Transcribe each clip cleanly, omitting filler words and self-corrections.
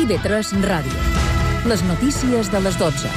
IB3 Ràdio. Les notícies de les 12.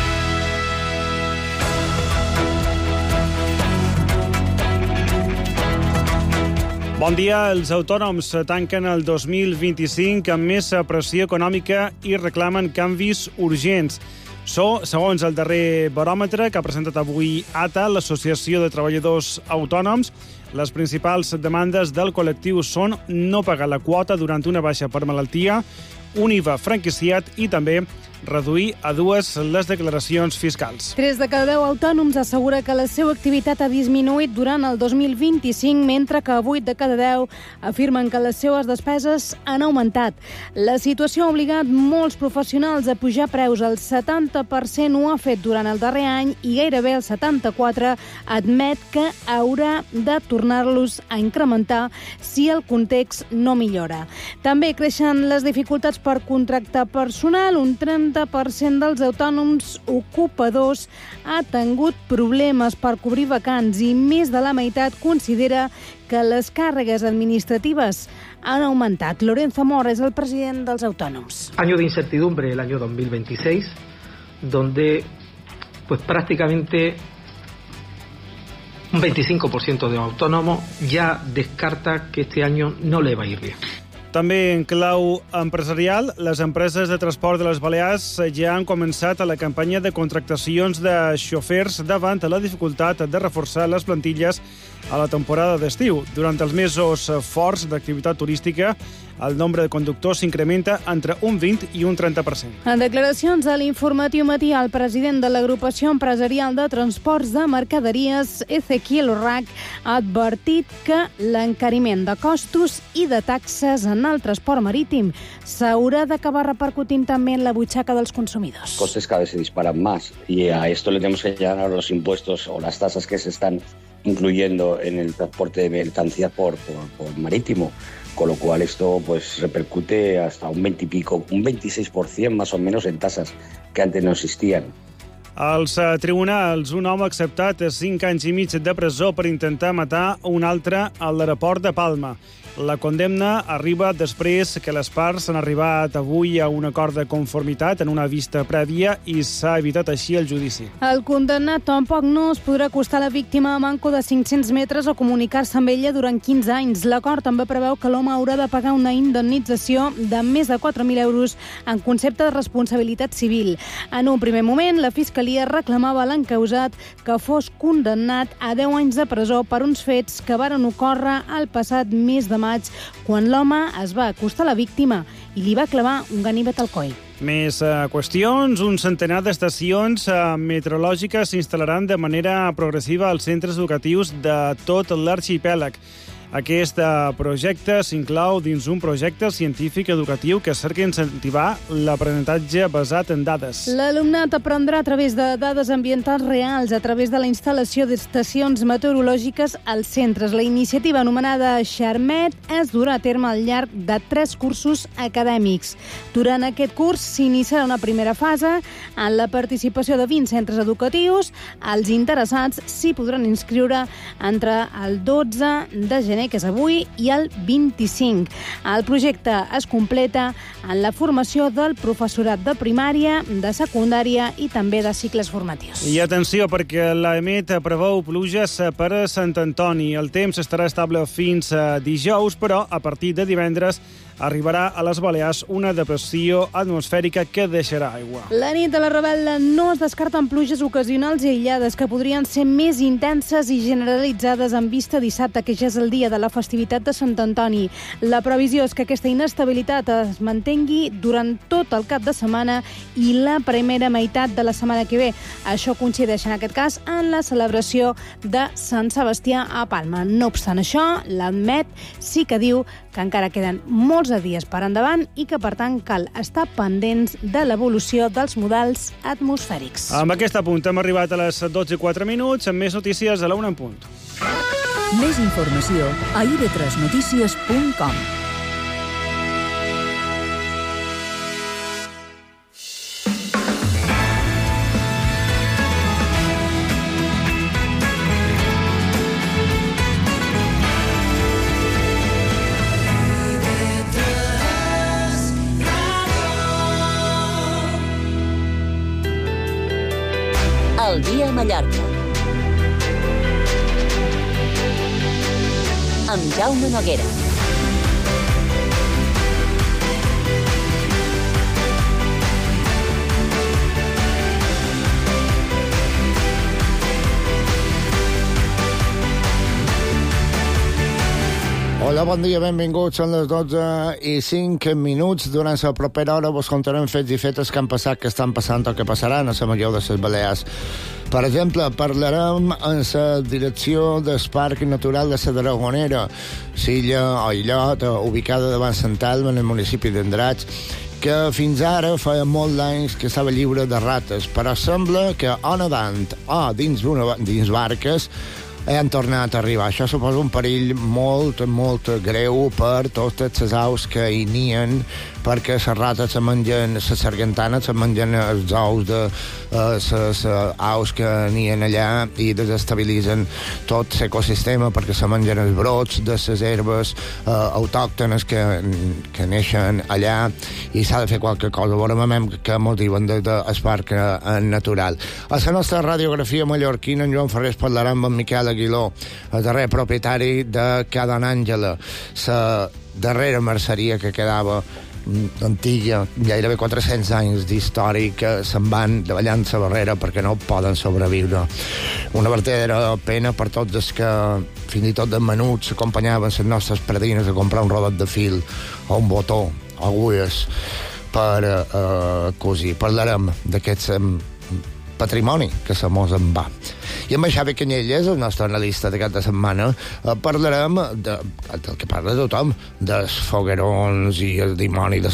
Bon dia. Els autònoms tanquen el 2025 amb més pressió econòmica i reclamen canvis urgents. Segons el darrer baròmetre que ha presentat avui ATA, l'Associació de Treballadors Autònoms, les principals demandes del col·lectiu són no pagar la quota durant una baixa per malaltia, un IVA franquiciat i també reduir a 2 les declaracions fiscals. 3 de cada 10 autònoms assegura que la seva activitat ha disminuït durant el 2025, mentre que 8 de cada 10 afirmen que les seues despeses han augmentat. La situació ha obligat molts professionals a pujar preus. El 70% ho ha fet durant el darrer any i gairebé el 74% admet que haurà de tornar-los a incrementar si el context no millora. També creixen les dificultats per contractar personal. Un 30% dels autònoms ocupadors ha tingut problemes per cobrir vacants i més de la meitat considera que les càrregues administratives han augmentat. Lorenzo Mora es el president dels autònoms. Año de incertidumbre el año 2026, donde pues prácticamente un 25% de los autónomos ya descarta que este año no le va a ir bien. També en clau empresarial, les empreses de transport de les Balears ja han començat a la campanya de contractacions de xofers davant la dificultat de reforçar les plantilles a la temporada d'estiu. Durant els mesos forts d'activitat turística, el nombre de conductors s'incrementa entre un 20 i un 30%. En declaracions a l'Informatiu Matí, el president de l'Agrupació Empresarial de Transports de Mercaderies, Ezequiel Urrac, ha advertit que l'encariment de costos i de taxes en el transport marítim s'haurà d'acabar repercutint també en la butxaca dels consumidors. Costes cada vez se disparan más y a esto le tenemos que añadir los impuestos o las tasas que se están incluyendo en el transporte de mercancías por marítimo. Con lo cual esto pues repercute hasta un 20 y pico, un 26% más o menos en tasas que antes no existían. Als tribunals, un home ha acceptat 5 anys i mig de presó per intentar matar un altre a l'aeroport de Palma. La condemna arriba després que les parts han arribat avui a un acord de conformitat en una vista prèvia i s'ha evitat així el judici. El condemnat tampoc no es podrà acostar a la víctima a manco de 500 metres o comunicar-se amb ella durant 15 anys. L'acord també preveu que l'home haurà de pagar una indemnització de més de 4.000 euros en concepte de responsabilitat civil. En un primer moment, la Fiscalia reclamava a l'encausat que fos condemnat a 10 anys de presó per uns fets que varen ocórrer el passat mes de maig, quan l'home es va acostar a la víctima i li va clavar un ganivet al coll. Més qüestions. Un centenar d'estacions meteorològiques s'instal·laran de manera progressiva als centres educatius de tot l'arxipèlag. Aquest projecte s'inclou dins un projecte científic educatiu que cerca incentivar l'aprenentatge basat en dades. L'alumnat aprendrà a través de dades ambientals reals, a través de la instal·lació d'estacions meteorològiques als centres. La iniciativa anomenada Xarmet es durà a terme al llarg de 3 cursos acadèmics. Durant aquest curs s'iniciarà una primera fase en la participació de 20 centres educatius. Els interessats s'hi podran inscriure entre el 12 de gener, que és avui, i el 25. El projecte es completa en la formació del professorat de primària, de secundària i també de cicles formatius. I atenció, perquè l'EMET preveu pluges per a Sant Antoni. El temps estarà estable fins a dijous, però a partir de divendres arribarà a les Balears una depressió atmosfèrica que deixarà aigua. La nit de la Rebel·la no es descarten pluges ocasionals i aïllades que podrien ser més intenses i generalitzades en vista dissabte, que ja és el dia de la festivitat de Sant Antoni. La previsió és que aquesta inestabilitat es mantengui durant tot el cap de setmana i la primera meitat de la setmana que ve. Això coincideix en aquest cas en la celebració de Sant Sebastià a Palma. No obstant això, l'ADMET sí que diu que encara queden molts dies per endavant i que, per tant, cal estar pendents de l'evolució dels models atmosfèrics. Amb aquest apunt hem arribat a les 12:04, amb més notícies a la 1 en punt. Més informació a ib3notícies.com. Mallorca. Amb Jaume Noguera. Hola, bon dia, benvinguts. Són les 12:05. Durant la propera hora vos contarem fets i fetes que han passat, que estan passant o que passaran a la Major de les Balears. Per exemple, parlarem en la direcció del Parc Natural de la Dragonera, l'illa o illot ubicada davant Sant Elm, en el municipi d'Andratx, que fins ara feia molt d'anys que estava lliure de rates, però sembla que o nedant o dins barques han tornat a arribar. Això suposa un perill molt greu per totes les aus que hi nien, perquè les rates se mengen, les sargantanes se mengen els ous de les aus que nien allà i desestabilitzen tot l'ecosistema, perquè se mengen els brots de les herbes autòctones que neixen allà, i s'ha de fer qualque cosa. Veurem què ens diuen del parc natural. A la nostra radiografia mallorquina, en Joan Ferrés parlarà amb en Miquel Aguiló, el darrer propietari de Ca Don Àngela, la darrera merceria que quedava antiga, gairebé 400 anys d'història, que se'n van davallant la barrera perquè no poden sobreviure. Una verdadera pena per tots els que, fins i tot de menuts, acompanyaven les nostres predines a comprar un rodet de fil o un botó, agulles, per cosir. Parlarem d'aquest patrimoni que se mos en va. I amb Xavi Canyelles, el nostre analista d'aquesta setmana, parlarem del que parla tothom, dels foguerons i el dimoni de